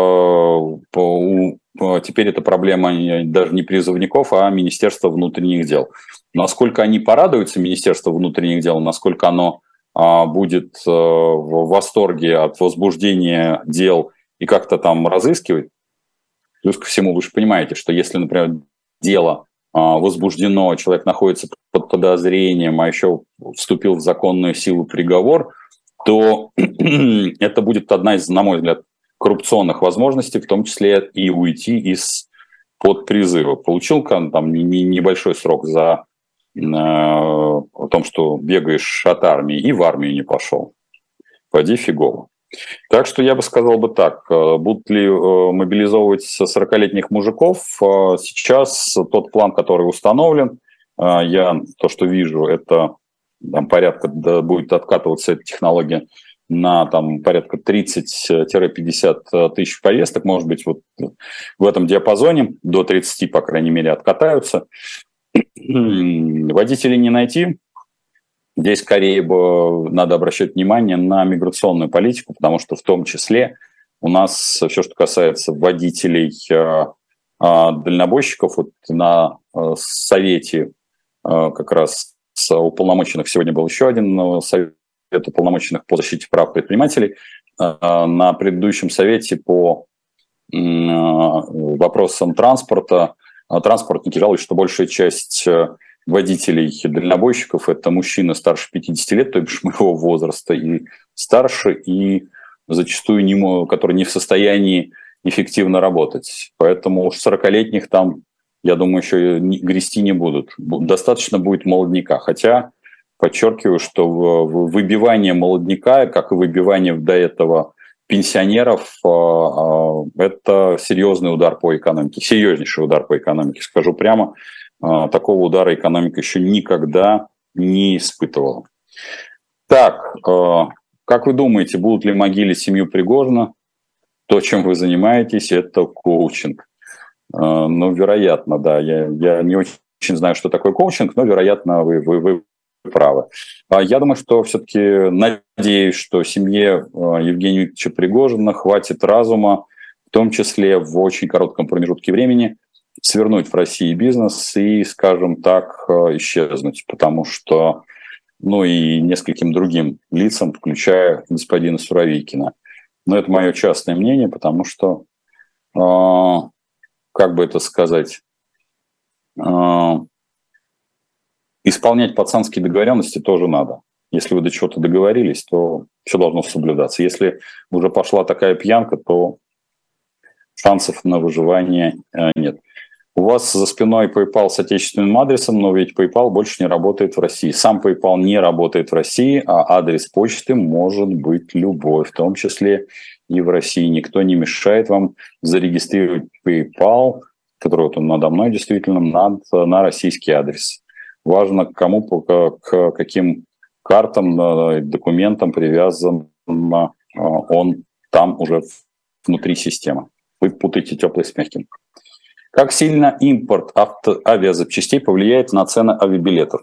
теперь эта проблема даже не призывников, а Министерства внутренних дел. Насколько они порадуются, Министерство внутренних дел, насколько оно будет в восторге от возбуждения дел и как-то там разыскивать. Плюс ко всему, вы же понимаете, что если, например, дело возбуждено, человек находится под подозрением, а еще вступил в законную силу приговор, то это будет одна из, на мой взгляд, коррупционных возможностей, в том числе и уйти из-под призыва. Получил там небольшой срок за о том, что бегаешь от армии, и в армию не пошел. Пойди фигово. Так что я бы сказал бы так. Будут ли мобилизовывать 40-летних мужиков? Сейчас тот план, который установлен, то, что вижу, это там, порядка, будет откатываться эта технология на порядка 30-50 тысяч поездок, может быть, вот в этом диапазоне, до 30, по крайней мере, откатаются. Водителей не найти. Здесь скорее бы надо обращать внимание на миграционную политику, потому что в том числе у нас все, что касается водителей дальнобойщиков, вот на совете как раз уполномоченных, сегодня был еще один совет уполномоченных по защите прав предпринимателей, на предыдущем совете по вопросам транспорта транспортники жалуются, что большая часть водителей дальнобойщиков – это мужчины старше 50 лет, то бишь моего возраста и старше, и зачастую которые не в состоянии эффективно работать. Поэтому уж 40-летних там, я думаю, еще грести не будут. Достаточно будет молодняка. Хотя подчеркиваю, что выбивание молодняка, как и выбивание до этого пенсионеров, это серьезный удар по экономике, серьезнейший удар по экономике, скажу прямо. Такого удара экономика еще никогда не испытывала. Так, как вы думаете, будут ли могиле семью Пригожина? То, чем вы занимаетесь, это коучинг. Ну, вероятно, да. Я не очень знаю, что такое коучинг, но, вероятно, вы правы. Я думаю, что все-таки надеюсь, что семье Евгения Викторовича Пригожина хватит разума, в том числе в очень коротком промежутке времени, свернуть в России бизнес и, скажем так, исчезнуть, потому что, ну и нескольким другим лицам, включая господина Суровикина. Но это мое частное мнение, потому что, как бы это сказать, исполнять пацанские договоренности тоже надо. Если вы до чего-то договорились, то все должно соблюдаться. Если уже пошла такая пьянка, то шансов на выживание нет. У вас за спиной PayPal с отечественным адресом, но ведь PayPal больше не работает в России. Сам PayPal не работает в России, а адрес почты может быть любой, в том числе и в России. Никто не мешает вам зарегистрировать PayPal, который вот он надо мной действительно, на российский адрес. Важно, к кому, к каким картам, документам привязан он там уже внутри системы. Вы путаете теплое с мягким. Как сильно импорт авиазапчастей повлияет на цены авиабилетов?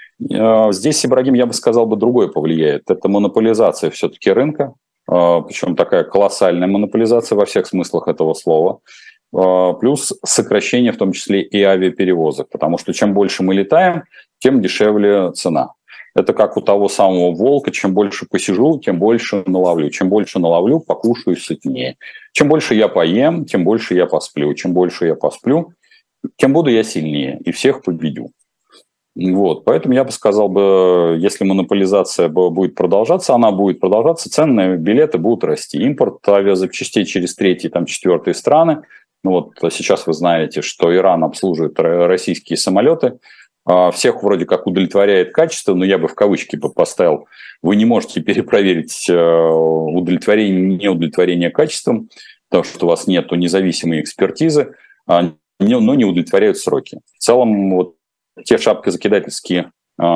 Здесь, Ибрагим, я бы сказал, другое повлияет. Это монополизация все-таки рынка, причем такая колоссальная монополизация во всех смыслах этого слова, плюс сокращение в том числе и авиаперевозок, потому что чем больше мы летаем, тем дешевле цена. Это как у того самого волка, чем больше посижу, тем больше наловлю. Чем больше наловлю, покушаю сытнее. Чем больше я поем, тем больше я посплю. Чем больше я посплю, тем буду я сильнее и всех победю. Вот. Поэтому я бы сказал, если монополизация будет продолжаться, она будет продолжаться, цены на билеты будут расти. Импорт авиазапчастей через третьи, четвертые страны. Ну вот сейчас вы знаете, что Иран обслуживает российские самолеты. Всех вроде как удовлетворяет качество, но я бы в кавычки поставил. Вы не можете перепроверить удовлетворение, неудовлетворение качеством, потому что у вас нет независимой экспертизы, но не удовлетворяют сроки. В целом, вот те шапкозакидательские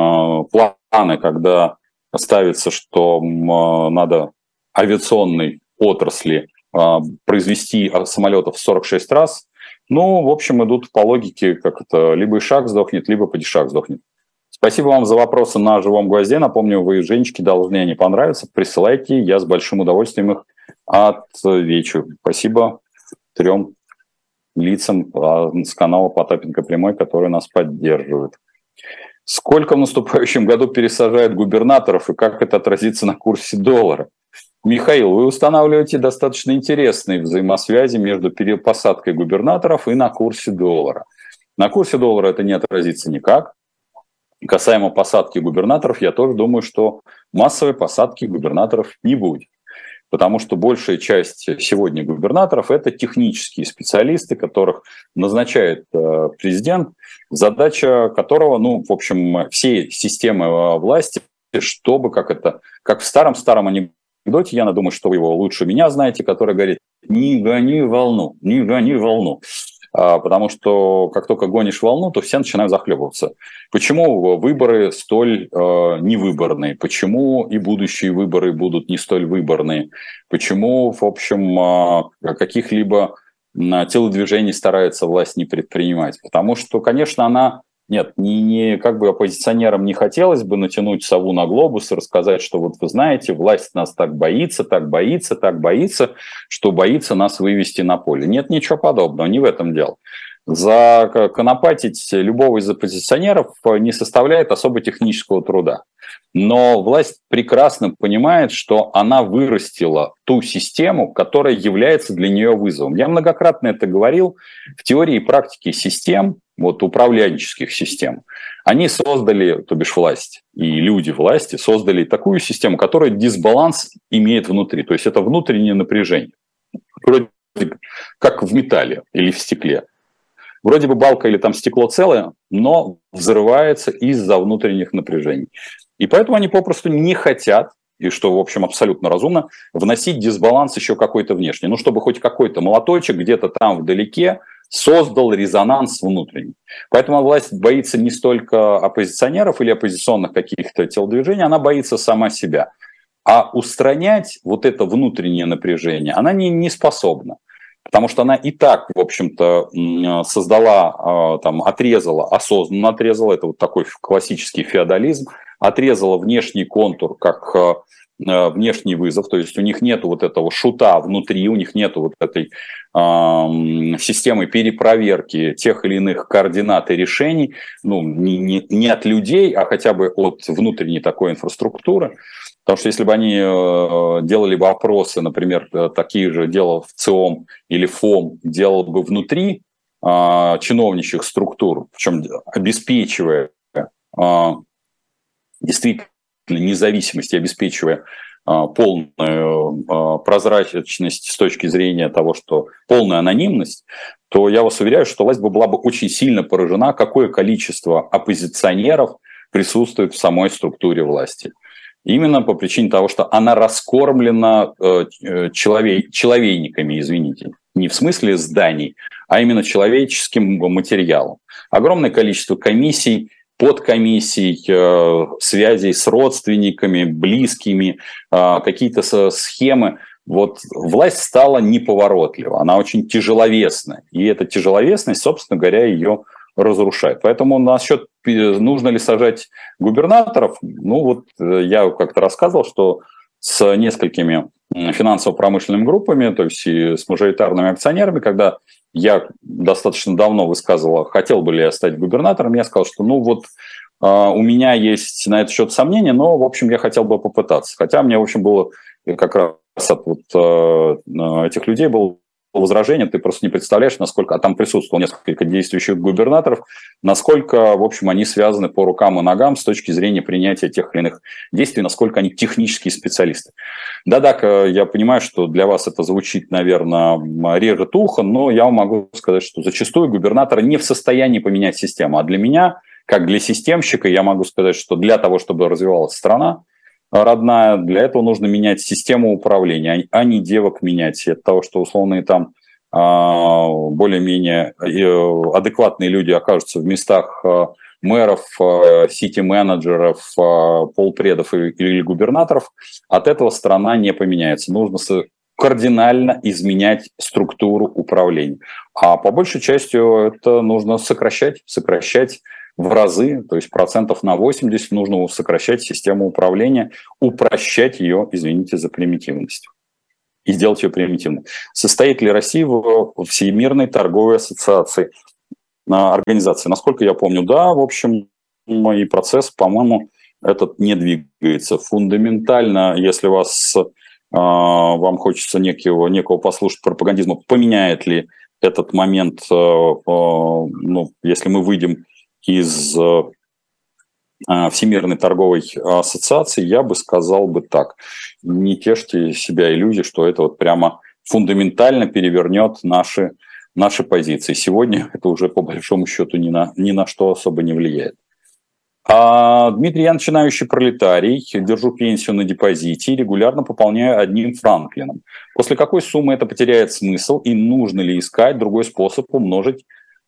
планы, когда ставится, что надо авиационной отрасли произвести самолетов 46 раз, ну, в общем, идут по логике, как это, либо Ишак сдохнет, либо падишах сдохнет. Спасибо вам за вопросы на живом гвозде. Напомню, вы, женщики, должны они понравиться. Присылайте, я с большим удовольствием их отвечу. Спасибо 3 лицам с канала Потапенко Прямой, которые нас поддерживают. Сколько в наступающем году пересажают губернаторов и как это отразится на курсе доллара? Михаил, вы устанавливаете достаточно интересные взаимосвязи между перепосадкой губернаторов и на курсе доллара. На курсе доллара это не отразится никак. Касаемо посадки губернаторов, я тоже думаю, что массовой посадки губернаторов не будет. Потому что большая часть сегодня губернаторов – это технические специалисты, которых назначает президент, задача которого, в общем, всей системы власти, чтобы, как в старом анекдоте, я думаю, что вы его лучше меня знаете, который говорит: не гони волну, не гони волну. Потому что как только гонишь волну, то все начинают захлебываться. Почему выборы столь невыборные? Почему и будущие выборы будут не столь выборные? Почему, в общем, каких-либо телодвижений старается власть не предпринимать? Потому что, конечно, она... Нет, как бы оппозиционерам не хотелось бы натянуть сову на глобус и рассказать, что вот вы знаете, власть нас так боится, что боится нас вывести на поле. Нет ничего подобного, не в этом дело. Законопатить любого из оппозиционеров не составляет особо технического труда. Но власть прекрасно понимает, что она вырастила ту систему, которая является для нее вызовом. Я многократно это говорил. В теории и практике систем, управленческих систем, они создали, то бишь власть, и люди власти создали такую систему, которая дисбаланс имеет внутри. То есть это внутреннее напряжение. Вроде как в металле или в стекле. Вроде бы балка или там стекло целое, но взрывается из-за внутренних напряжений. И поэтому они попросту не хотят, и что, в общем, абсолютно разумно, вносить дисбаланс еще какой-то внешний. Ну, чтобы хоть какой-то молоточек где-то там вдалеке создал резонанс внутренний. Поэтому власть боится не столько оппозиционеров или оппозиционных каких-то телодвижений, она боится сама себя. А устранять вот это внутреннее напряжение она не способна. Потому что она и так, в общем-то, создала, там, отрезала, осознанно отрезала, это вот такой классический феодализм, отрезала внешний контур как внешний вызов, то есть у них нет вот этого шута внутри, у них нет вот этой системы перепроверки тех или иных координат и решений, ну, не от людей, а хотя бы от внутренней такой инфраструктуры. Потому что если бы они делали бы опросы, например, такие же делал в ЦИОМ или ФОМ, делал бы внутри чиновничьих структур, причем обеспечивая действительно независимость и обеспечивая полную прозрачность с точки зрения того, что полная анонимность, то я вас уверяю, что власть была бы очень сильно поражена, какое количество оппозиционеров присутствует в самой структуре власти. Именно по причине того, что она раскормлена человейниками, извините, не в смысле зданий, а именно человеческим материалом. Огромное количество комиссий, подкомиссий, связей с родственниками, близкими, какие-то схемы. Вот власть стала неповоротлива, она очень тяжеловесная. И эта тяжеловесность, собственно говоря, ее разрушает. Поэтому насчет, нужно ли сажать губернаторов, ну вот я как-то рассказывал, что с несколькими финансово-промышленными группами, то есть и с мажоритарными акционерами, когда я достаточно давно высказывал, хотел бы ли я стать губернатором, я сказал, что ну вот у меня есть на этот счет сомнения, но, в общем, я хотел бы попытаться. Хотя мне, в общем, было как раз от вот этих людей было возражение, ты просто не представляешь, насколько, а там присутствовало несколько действующих губернаторов, насколько, в общем, они связаны по рукам и ногам с точки зрения принятия тех или иных действий, насколько они технические специалисты. Да-да, я понимаю, что для вас это звучит, наверное, режет ухо, но я вам могу сказать, что зачастую губернаторы не в состоянии поменять систему, а для меня, как для системщика, я могу сказать, что для того, чтобы развивалась страна, родная, для этого нужно менять систему управления, а не девок менять. И от того, что условные там более-менее адекватные люди окажутся в местах мэров, сити-менеджеров, полпредов или губернаторов, от этого страна не поменяется. Нужно кардинально изменять структуру управления. А по большей части это нужно сокращать в разы, то есть процентов на 80 нужно сокращать систему управления, упрощать ее, извините за примитивность, и сделать ее примитивной. Состоит ли Россия в Всемирной торговой ассоциации, организации? Насколько я помню, да, в общем, и процесс, по-моему, этот не двигается. Фундаментально, если вам хочется некого послушать пропагандизма, поменяет ли этот момент, ну, если мы выйдем из Всемирной торговой ассоциации, я бы сказал бы так. Не тешьте себя иллюзией, что это вот прямо фундаментально перевернет наши позиции. Сегодня это уже по большому счету ни на что особо не влияет. Дмитрий, я начинающий пролетарий, держу пенсию на депозите и регулярно пополняю одним франклином. После какой суммы это потеряет смысл и нужно ли искать другой способ умножить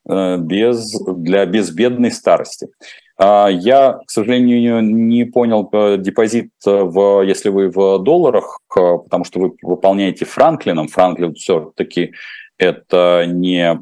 для безбедной старости? Я, к сожалению, не понял депозит, если вы в долларах, потому что вы выполняете франклином. Франклин все-таки это не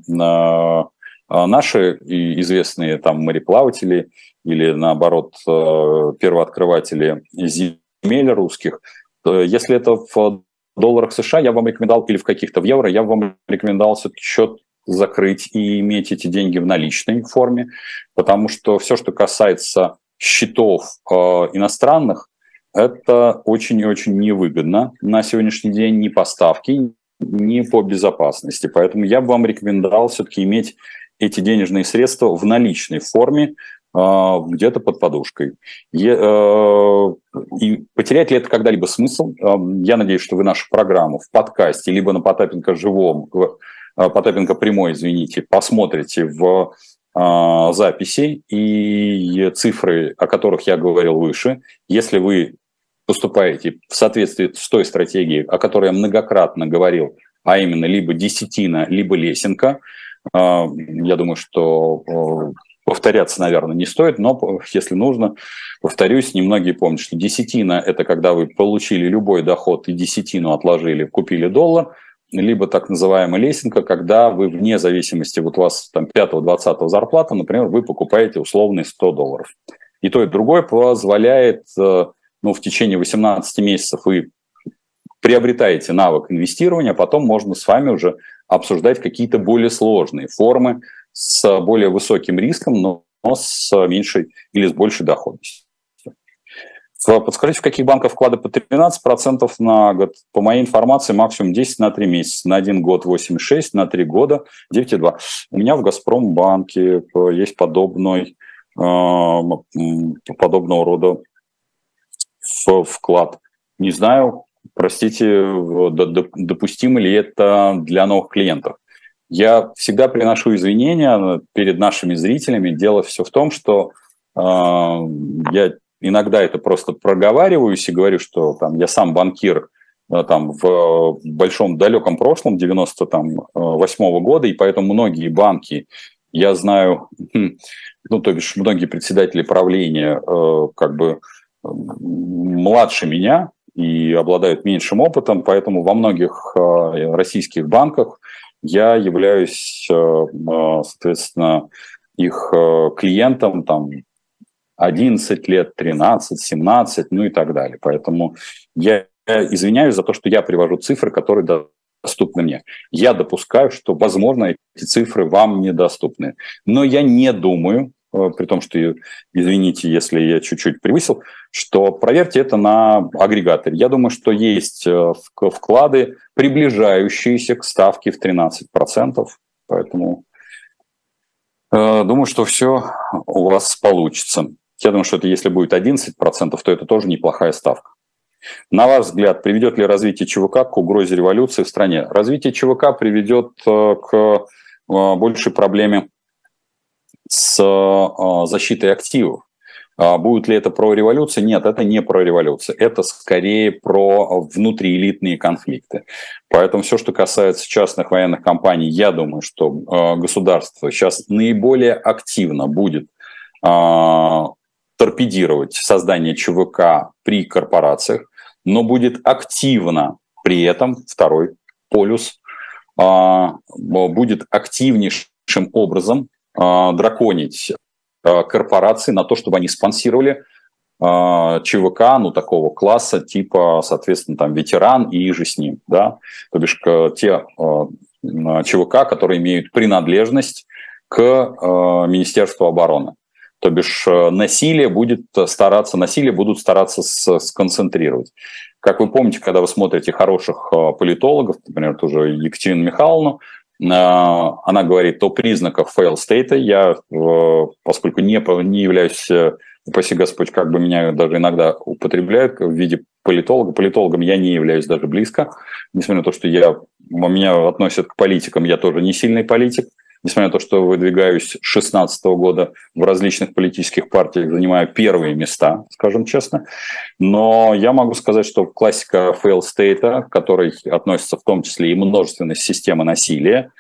наши известные там мореплаватели или, наоборот, первооткрыватели земель русских. Если это в долларах США, я вам рекомендовал, или в каких-то в евро, я вам рекомендовал все-таки счет закрыть и иметь эти деньги в наличной форме, потому что все, что касается счетов иностранных, это очень и очень невыгодно на сегодняшний день ни по ставке, ни по безопасности. Поэтому я бы вам рекомендовал все-таки иметь эти денежные средства в наличной форме, где-то под подушкой. И потерять ли это когда-либо смысл? Я надеюсь, что вы нашу программу в подкасте, либо на Потапенко живом, Потапенко прямой, извините, посмотрите в записи и цифры, о которых я говорил выше. Если вы поступаете в соответствии с той стратегией, о которой я многократно говорил, а именно либо десятина, либо лесенка, я думаю, что повторяться, наверное, не стоит, но если нужно, повторюсь, немногие помнят, что десятина – это когда вы получили любой доход и десятину отложили, купили доллар, либо так называемая лесенка, когда вы вне зависимости, вот у вас там 5-20 зарплата, например, вы покупаете условные $100. И то, и другое позволяет, в течение 18 месяцев вы приобретаете навык инвестирования, а потом можно с вами уже обсуждать какие-то более сложные формы с более высоким риском, но с меньшей или с большей доходностью. Подскажите, в каких банках вклады по 13% на год? По моей информации, максимум 10 на 3 месяца. На 1 год 8,6, на 3 года 9,2. У меня в Газпромбанке есть подобного рода вклад. Не знаю, простите, допустимо ли это для новых клиентов. Я всегда приношу извинения перед нашими зрителями. Дело все в том, что я иногда это просто проговариваюсь и говорю, что там, я сам банкир там, в большом далеком прошлом, 98-го года, и поэтому многие банки, я знаю, то бишь многие председатели правления как бы младше меня и обладают меньшим опытом, поэтому во многих российских банках я являюсь, соответственно, их клиентом там 11 лет, 13, 17, и так далее. Поэтому я извиняюсь за то, что я привожу цифры, которые доступны мне. Я допускаю, что, возможно, эти цифры вам недоступны. Но я не думаю, при том, что, извините, если я чуть-чуть превысил, что проверьте это на агрегаторе. Я думаю, что есть вклады, приближающиеся к ставке в 13%. Поэтому думаю, что все у вас получится. Я думаю, что это если будет 11%, то это тоже неплохая ставка. На ваш взгляд, приведет ли развитие ЧВК к угрозе революции в стране? Развитие ЧВК приведет к большей проблеме с защитой активов. Будет ли это про революцию? Нет, это не про революцию. Это скорее про внутриэлитные конфликты. Поэтому все, что касается частных военных компаний, я думаю, что государство сейчас наиболее активно будет торпедировать создание ЧВК при корпорациях, но будет активно при этом, второй полюс, будет активнейшим образом драконить корпорации на то, чтобы они спонсировали ЧВК, такого класса, типа, соответственно, там, ветеран и же с ним, да, то бишь те ЧВК, которые имеют принадлежность к Министерству обороны. То бишь насилие будут стараться сконцентрировать. Как вы помните, когда вы смотрите хороших политологов, например, тоже Екатерину Михайловну, она говорит о признаках fail state. Я, поскольку не являюсь, упаси Господь, как бы меня даже иногда употребляют в виде политолога. Политологом я не являюсь даже близко. Несмотря на то, что меня относят к политикам, я тоже не сильный политик. Несмотря на то, что выдвигаюсь с 2016 года в различных политических партиях, занимаю первые места, скажем честно. Но я могу сказать, что классика fail state, к которой относится в том числе и множественность системы насилия,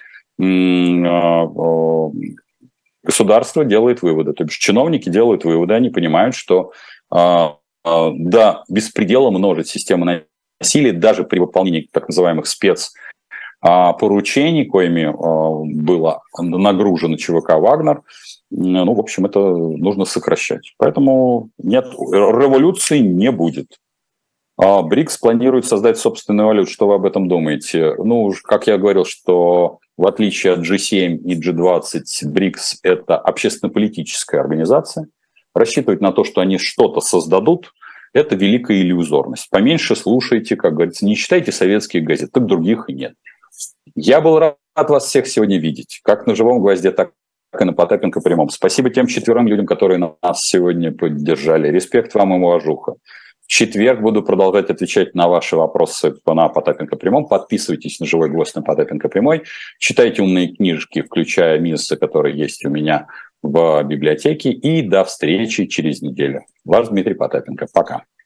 государство делает выводы. То есть чиновники делают выводы, они понимают, что до беспредела множить систему насилия даже при выполнении так называемых поручений, коими было нагружено ЧВК «Вагнер», в общем, это нужно сокращать. Поэтому нет, революции не будет. БРИКС планирует создать собственную валюту. Что вы об этом думаете? Как я говорил, что в отличие от G7 и G20, БРИКС – это общественно-политическая организация. Рассчитывать на то, что они что-то создадут, это великая иллюзорность. Поменьше слушайте, как говорится, не читайте советских газет, так других и нет. Я был рад вас всех сегодня видеть, как на «Живом гвозде», так и на Потапенко прямом. Спасибо тем 4 людям, которые нас сегодня поддержали. Респект вам и уважуха. В четверг буду продолжать отвечать на ваши вопросы на Потапенко прямом. Подписывайтесь на «Живой гвоздь» на Потапенко прямой. Читайте умные книжки, включая минусы, которые есть у меня в библиотеке и до встречи через неделю. Ваш Дмитрий Потапенко. Пока.